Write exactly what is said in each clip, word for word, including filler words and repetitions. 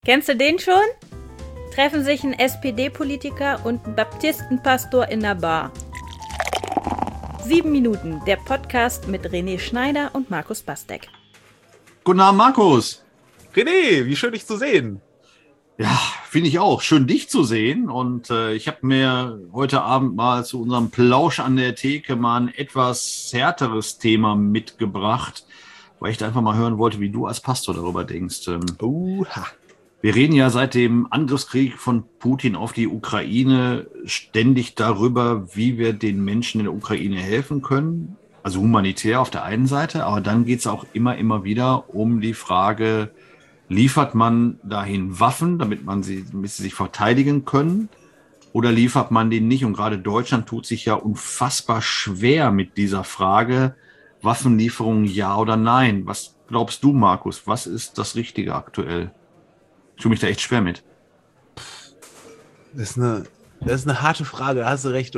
Kennst du den schon? Treffen sich ein S P D-Politiker und ein Baptistenpastor in der Bar. Sieben Minuten, der Podcast mit René Schneider und Markus Bastek. Guten Abend, Markus. René, wie schön dich zu sehen. Ja, finde ich auch. Schön, dich zu sehen. Und äh, ich habe mir heute Abend mal zu unserem Plausch an der Theke mal ein etwas härteres Thema mitgebracht, weil ich da einfach mal hören wollte, wie du als Pastor darüber denkst. Ähm, Oha. Wir reden ja seit dem Angriffskrieg von Putin auf die Ukraine ständig darüber, wie wir den Menschen in der Ukraine helfen können. Also humanitär auf der einen Seite, aber dann geht es auch immer, immer wieder um die Frage, liefert man dahin Waffen, damit man sie, damit sie sich verteidigen können, oder liefert man denen nicht? Und gerade Deutschland tut sich ja unfassbar schwer mit dieser Frage, Waffenlieferung ja oder nein. Was glaubst du, Markus? Was ist das Richtige aktuell? Ich tue mich da echt schwer mit. Das ist eine, das ist eine harte Frage, da hast du recht.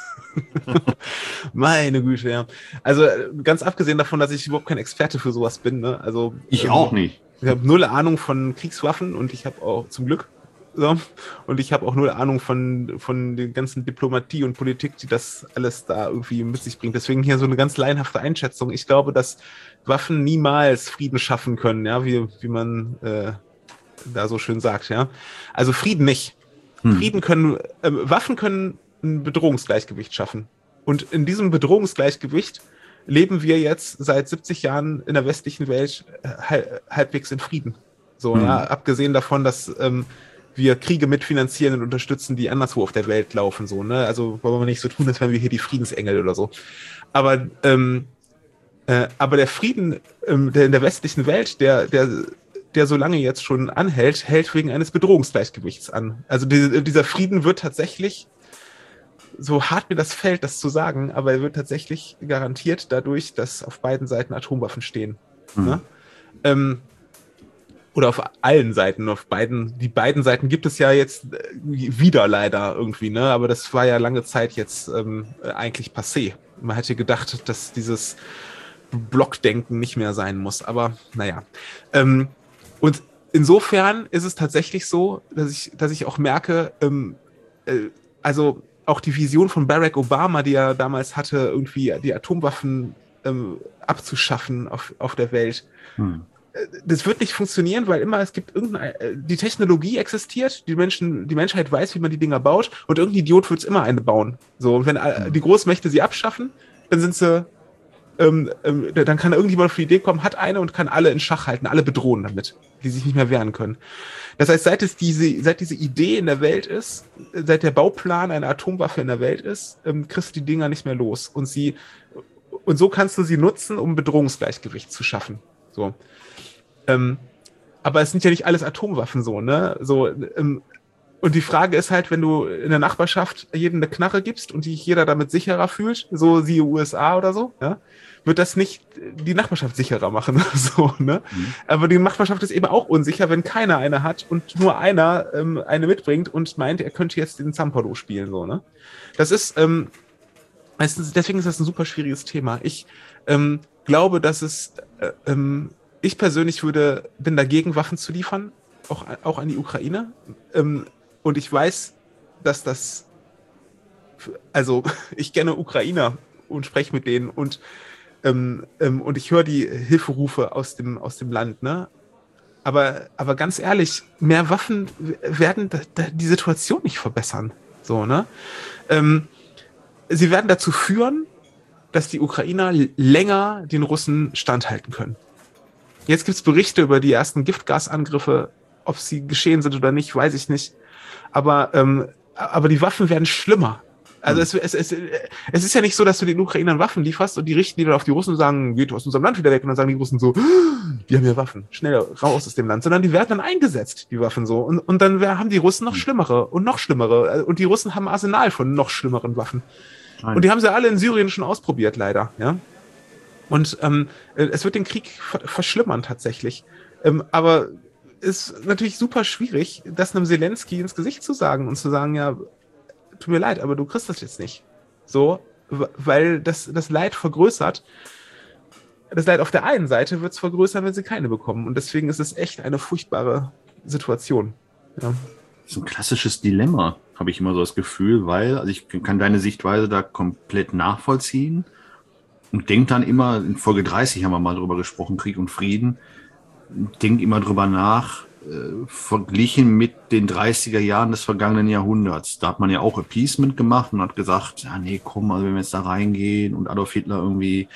Meine Güte, ja. Also ganz abgesehen davon, dass ich überhaupt kein Experte für sowas bin. Ne? Also, ich ähm, auch nicht. Ich habe null Ahnung von Kriegswaffen und ich habe auch zum Glück so, und ich habe auch null Ahnung von, von der ganzen Diplomatie und Politik, die das alles da irgendwie mit sich bringt. Deswegen hier so eine ganz laienhafte Einschätzung. Ich glaube, dass Waffen niemals Frieden schaffen können, ja, wie, wie man äh, da so schön sagt, ja. Also Frieden nicht. Hm. Frieden können, äh, Waffen können ein Bedrohungsgleichgewicht schaffen. Und in diesem Bedrohungsgleichgewicht leben wir jetzt seit siebzig Jahren in der westlichen Welt halb, halbwegs in Frieden. So, hm. ja, abgesehen davon, dass ähm, wir Kriege mitfinanzieren und unterstützen, die anderswo auf der Welt laufen, so, ne? Also wollen wir nicht so tun, als wären wir hier die Friedensengel oder so. Aber, ähm, äh, aber der Frieden ähm, der in der westlichen Welt, der, der, der so lange jetzt schon anhält, hält wegen eines Bedrohungsgleichgewichts an. Also die, dieser Frieden wird tatsächlich, so hart mir das fällt, das zu sagen, aber er wird tatsächlich garantiert dadurch, dass auf beiden Seiten Atomwaffen stehen. Mhm. Ne? Ähm, oder auf allen Seiten, auf beiden, die beiden Seiten gibt es ja jetzt wieder leider irgendwie, ne? Aber das war ja lange Zeit jetzt ähm, eigentlich passé. Man hätte gedacht, dass dieses Blockdenken nicht mehr sein muss, aber naja. Ähm, und insofern ist es tatsächlich so, dass ich, dass ich auch merke, ähm, äh, also auch die Vision von Barack Obama, die er damals hatte, irgendwie die Atomwaffen ähm, abzuschaffen auf, auf der Welt, hm. das wird nicht funktionieren, weil immer es gibt irgendeine, die Technologie existiert, die Menschen, die Menschheit weiß, wie man die Dinger baut und irgendein Idiot wird es immer eine bauen. So, und wenn hm. die Großmächte sie abschaffen, dann sind sie Ähm, ähm, dann kann irgendjemand auf die Idee kommen, hat eine und kann alle in Schach halten, alle bedrohen damit, die sich nicht mehr wehren können. Das heißt, seit es diese, seit diese Idee in der Welt ist, seit der Bauplan einer Atomwaffe in der Welt ist, ähm, kriegst du die Dinger nicht mehr los. Und sie, und so kannst du sie nutzen, um ein Bedrohungsgleichgewicht zu schaffen. So. Ähm, aber es sind ja nicht alles Atomwaffen so, ne? So, ähm, und die Frage ist halt, wenn du in der Nachbarschaft jedem eine Knarre gibst und sich jeder damit sicherer fühlt, so siehe U S A oder so, ja, wird das nicht die Nachbarschaft sicherer machen. so, ne? Mhm. Aber die Nachbarschaft ist eben auch unsicher, wenn keiner eine hat und nur einer ähm, eine mitbringt und meint, er könnte jetzt den Zampano spielen. So, ne? Das ist, ähm, deswegen ist das ein super schwieriges Thema. Ich ähm, glaube, dass es, äh, ähm, ich persönlich würde, bin dagegen, Waffen zu liefern, auch, auch an die Ukraine. Ähm, Und ich weiß, dass das, also ich kenne Ukrainer und spreche mit denen und, ähm, ähm, und ich höre die Hilferufe aus dem, aus dem Land, ne? Aber, aber ganz ehrlich, mehr Waffen werden die Situation nicht verbessern. So, ne? Ähm, sie werden dazu führen, dass die Ukrainer länger den Russen standhalten können. Jetzt gibt es Berichte über die ersten Giftgasangriffe, ob sie geschehen sind oder nicht, weiß ich nicht. Aber, ähm, aber die Waffen werden schlimmer. Also hm. es, es, es, es ist ja nicht so, dass du den Ukrainern Waffen lieferst und die richten die dann auf die Russen und sagen, geht aus unserem Land wieder weg. Und dann sagen die Russen so, die haben ja Waffen, schnell raus aus dem Land. Sondern die werden dann eingesetzt, die Waffen so. Und, und dann haben die Russen noch schlimmere und noch schlimmere. Und die Russen haben ein Arsenal von noch schlimmeren Waffen. Nein. Und die haben sie alle in Syrien schon ausprobiert, leider. Ja. Und ähm, es wird den Krieg verschlimmern tatsächlich. Ähm, aber ist natürlich super schwierig, das einem Zelensky ins Gesicht zu sagen und zu sagen, ja, tut mir leid, aber du kriegst das jetzt nicht. So, weil das, das Leid vergrößert. Das Leid auf der einen Seite wird es vergrößern, wenn sie keine bekommen. Und deswegen ist es echt eine furchtbare Situation. Ja. Das ist ein klassisches Dilemma, habe ich immer so das Gefühl, weil, also ich kann deine Sichtweise da komplett nachvollziehen und denke dann immer, in Folge dreißig haben wir mal drüber gesprochen, Krieg und Frieden, denke immer drüber nach, äh, verglichen mit den dreißiger Jahren des vergangenen Jahrhunderts. Da hat man ja auch Appeasement gemacht und hat gesagt, ja nee, komm, also wenn wir jetzt da reingehen und Adolf Hitler irgendwie,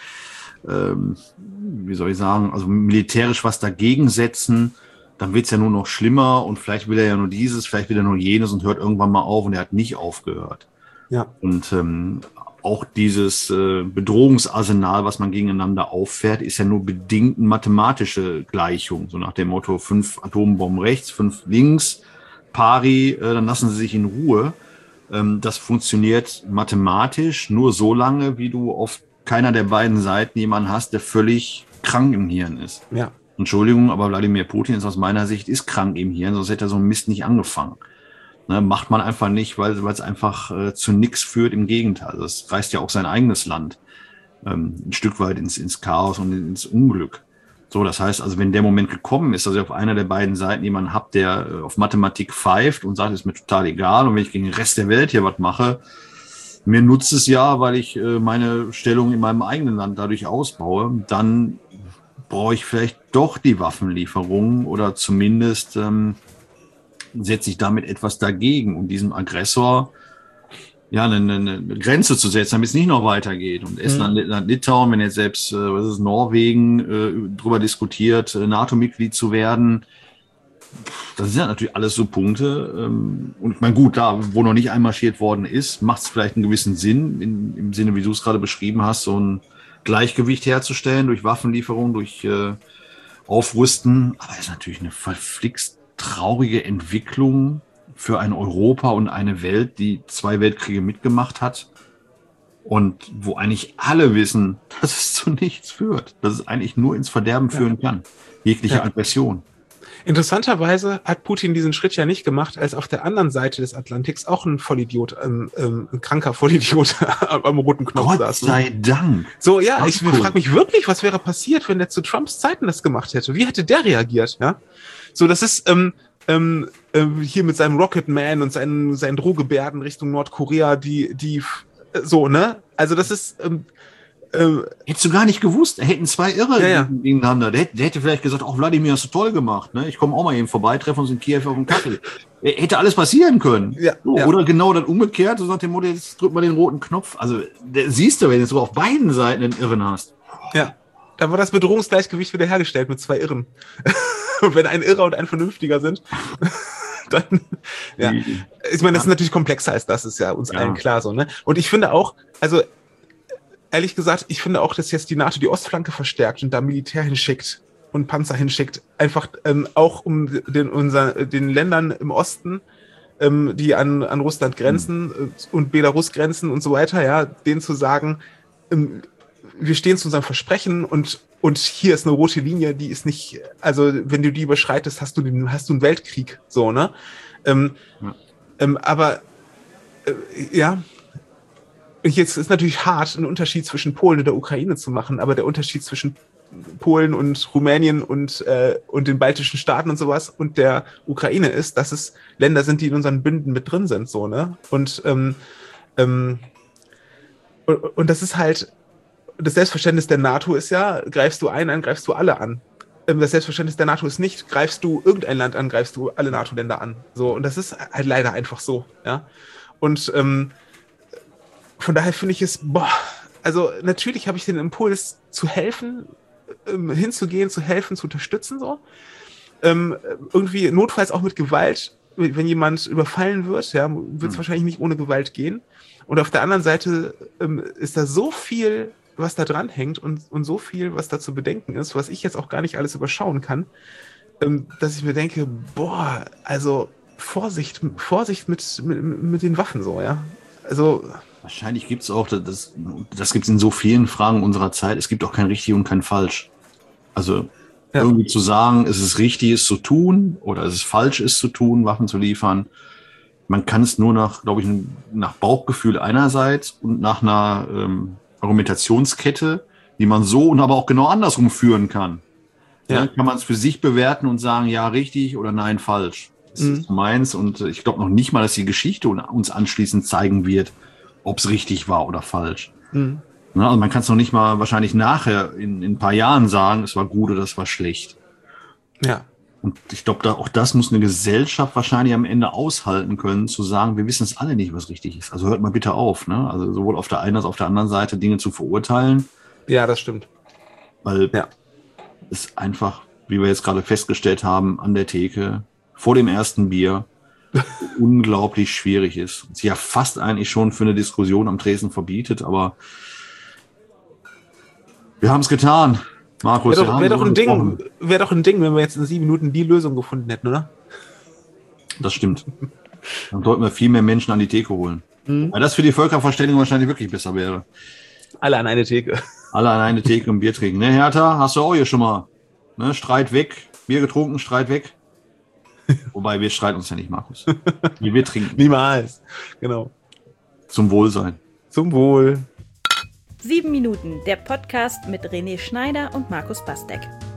ähm, wie soll ich sagen, also militärisch was dagegen setzen, dann wird's ja nur noch schlimmer und vielleicht will er ja nur dieses, vielleicht will er nur jenes und hört irgendwann mal auf und er hat nicht aufgehört. Ja. Und ähm, auch dieses äh, Bedrohungsarsenal, was man gegeneinander auffährt, ist ja nur bedingt eine mathematische Gleichung. So nach dem Motto, fünf Atombomben rechts, fünf links, pari, äh, dann lassen sie sich in Ruhe. Ähm, das funktioniert mathematisch nur so lange, wie du auf keiner der beiden Seiten jemanden hast, der völlig krank im Hirn ist. Ja. Entschuldigung, aber Wladimir Putin ist aus meiner Sicht ist krank im Hirn, sonst hätte er so einen Mist nicht angefangen. Ne, macht man einfach nicht, weil weil es einfach äh, zu nichts führt, im Gegenteil. Das reißt ja auch sein eigenes Land ähm, ein Stück weit ins, ins Chaos und ins Unglück. So, das heißt also, wenn der Moment gekommen ist, dass ich auf einer der beiden Seiten jemanden habe, der äh, auf Mathematik pfeift und sagt, ist mir total egal und wenn ich gegen den Rest der Welt hier was mache, mir nutzt es ja, weil ich äh, meine Stellung in meinem eigenen Land dadurch ausbaue, dann brauche ich vielleicht doch die Waffenlieferungen oder zumindest ähm, setze ich damit etwas dagegen, um diesem Aggressor ja eine, eine Grenze zu setzen, damit es nicht noch weitergeht. Und Estland, mhm. Lettland, Litauen, wenn jetzt selbst äh, was ist Norwegen äh, darüber diskutiert, äh, NATO-Mitglied zu werden, das sind ja natürlich alles so Punkte. Ähm, und ich meine, gut, da, wo noch nicht einmarschiert worden ist, macht es vielleicht einen gewissen Sinn, in, im Sinne, wie du es gerade beschrieben hast, so ein Gleichgewicht herzustellen durch Waffenlieferung, durch äh, Aufrüsten. Aber es ist natürlich eine verflixt traurige Entwicklung für ein Europa und eine Welt, die zwei Weltkriege mitgemacht hat und wo eigentlich alle wissen, dass es zu nichts führt, dass es eigentlich nur ins Verderben ja. führen kann. Jegliche ja. Aggression. Interessanterweise hat Putin diesen Schritt ja nicht gemacht, als auf der anderen Seite des Atlantiks auch ein Vollidiot, ähm, ähm, ein kranker Vollidiot am roten Knopf Gott saß. Gott sei Dank. So, ja, ich cool. frage mich wirklich, was wäre passiert, wenn der zu Trumps Zeiten das gemacht hätte? Wie hätte der reagiert? Ja, so, das ist ähm, ähm, äh, hier mit seinem Rocket Man und seinen, seinen Drohgebärden Richtung Nordkorea, die, die, äh, so, ne? Also, das ist, ähm, Ähm, Hättest du gar nicht gewusst, da hätten zwei Irre ja, ja. gegeneinander. Der, der hätte vielleicht gesagt, auch Wladimir, hast du toll gemacht. Ne? Ich komme auch mal eben vorbei, treffe uns in Kiew auf dem Kaffee. Hätte alles passieren können. Ja, so, ja. Oder genau dann umgekehrt, so nach dem Motto, jetzt drück mal den roten Knopf. Also der, siehst du, wenn du so auf beiden Seiten einen Irren hast. Ja, da war das Bedrohungsgleichgewicht wieder hergestellt mit zwei Irren. Und wenn ein Irrer und ein Vernünftiger sind, dann, ja. Ich meine, das ist natürlich komplexer als das, ist ja uns ja. allen klar so, ne? Und ich finde auch, also ehrlich gesagt, ich finde auch, dass jetzt die NATO die Ostflanke verstärkt und da Militär hinschickt und Panzer hinschickt, einfach ähm, auch um den, unser, den Ländern im Osten, ähm, die an, an Russland grenzen mhm. äh, und Belarus grenzen und so weiter, ja, denen zu sagen, ähm, wir stehen zu unserem Versprechen und, und hier ist eine rote Linie, die ist nicht, also wenn du die überschreitest, hast du den, hast du einen Weltkrieg, so, ne? Ähm, ja. ähm, aber, äh, ja, jetzt ist natürlich hart, einen Unterschied zwischen Polen und der Ukraine zu machen, aber der Unterschied zwischen Polen und Rumänien und, äh, und den baltischen Staaten und sowas und der Ukraine ist, dass es Länder sind, die in unseren Bünden mit drin sind, so, ne? Und, ähm, ähm, und, und das ist halt, das Selbstverständnis der NATO ist ja, greifst du einen an, greifst du alle an. Das Selbstverständnis der NATO ist nicht, greifst du irgendein Land an, greifst du alle NATO-Länder an. So, und das ist halt leider einfach so, ja? Und, ähm, von daher finde ich es, boah, also natürlich habe ich den Impuls zu helfen, ähm, hinzugehen, zu helfen, zu unterstützen, so. Ähm, irgendwie notfalls auch mit Gewalt, wenn jemand überfallen wird, ja, wird es mhm. wahrscheinlich nicht ohne Gewalt gehen. Und auf der anderen Seite ähm, ist da so viel, was da dran hängt und, und so viel, was da zu bedenken ist, was ich jetzt auch gar nicht alles überschauen kann, ähm, dass ich mir denke, boah, also Vorsicht, Vorsicht mit, mit, mit den Waffen, so, ja. Also wahrscheinlich gibt es auch, das, das gibt es in so vielen Fragen unserer Zeit, es gibt auch kein richtig und kein falsch. Also ja. irgendwie zu sagen, es ist richtig, es zu tun oder es ist falsch, es zu tun, Waffen zu liefern. Man kann es nur nach, glaube ich, nach Bauchgefühl einerseits und nach einer ähm, Argumentationskette, die man so und aber auch genau andersrum führen kann. Ja. Dann kann man es für sich bewerten und sagen, ja, richtig oder nein, falsch. Das mhm. ist meins und ich glaube noch nicht mal, dass die Geschichte uns anschließend zeigen wird, ob es richtig war oder falsch. Mhm. Na, also man kann es noch nicht mal wahrscheinlich nachher in, in ein paar Jahren sagen, es war gut oder es war schlecht. Ja. Und ich glaube, da, auch das muss eine Gesellschaft wahrscheinlich am Ende aushalten können, zu sagen, wir wissen es alle nicht, was richtig ist. Also hört mal bitte auf, ne? Also sowohl auf der einen als auch auf der anderen Seite Dinge zu verurteilen. Ja, das stimmt. Weil ja. es einfach, wie wir jetzt gerade festgestellt haben, an der Theke, vor dem ersten Bier, unglaublich schwierig ist. Sie ja fast eigentlich schon für eine Diskussion am Tresen verbietet, aber wir haben es getan. Markus, wäre doch, wär doch, ein Ding, wär doch ein Ding, wenn wir jetzt in sieben Minuten die Lösung gefunden hätten, oder? Das stimmt. Dann sollten wir viel mehr Menschen an die Theke holen. Mhm. Weil das für die Völkerverständigung wahrscheinlich wirklich besser wäre. Alle an eine Theke. Alle an eine Theke und Bier trinken. Ne, Hertha, hast du auch hier schon mal. Ne, Streit weg. Bier getrunken, Streit weg. Wobei, wir streiten uns ja nicht, Markus. Wir, wir trinken. Niemals. Genau. Zum Wohlsein. Zum Wohl. Sieben Minuten, der Podcast mit René Schneider und Markus Bastek.